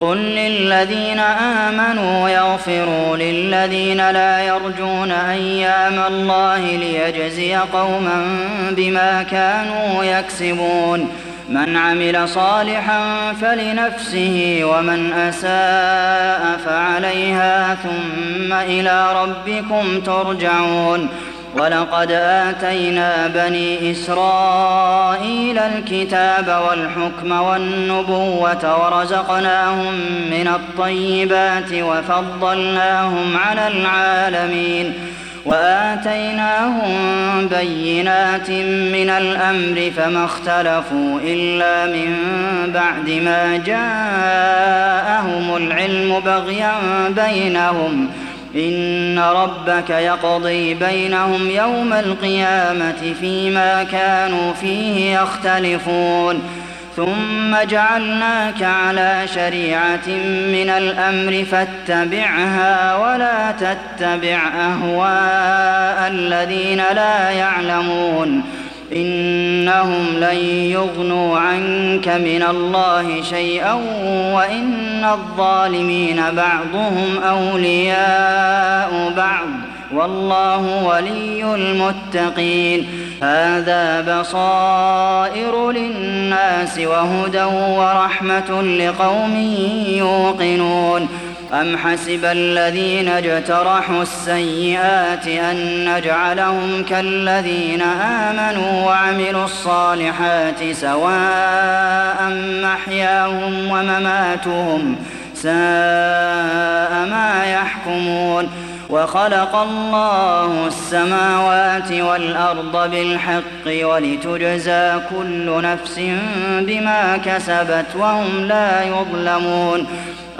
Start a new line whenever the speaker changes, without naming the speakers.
قل للذين آمنوا يغفروا للذين لا يرجون أيام الله ليجزي قوما بما كانوا يكسبون من عمل صالحا فلنفسه ومن أساء فعليها ثم إلى ربكم ترجعون ولقد آتينا بني إسرائيل الكتاب والحكم والنبوة ورزقناهم من الطيبات وفضلناهم على العالمين وآتيناهم بينات من الأمر فما اختلفوا إلا من بعد ما جاءهم العلم بغيا بينهم إن ربك يقضي بينهم يوم القيامة فيما كانوا فيه يختلفون ثم جعلناك على شريعة من الأمر فاتبعها ولا تتبع أهواء الذين لا يعلمون إنهم لن يغنوا عنك من الله شيئا وإن الظالمين بعضهم أولياء بعض والله ولي المتقين هذا بصائر للناس وهدى ورحمة لقوم يوقنون أم حسب الذين اجترحوا السيئات أن نجعلهم كالذين آمنوا وعملوا الصالحات سواء محياهم ومماتهم ساء ما يحكمون وخلق الله السماوات والأرض بالحق ولتجزى كل نفس بما كسبت وهم لا يظلمون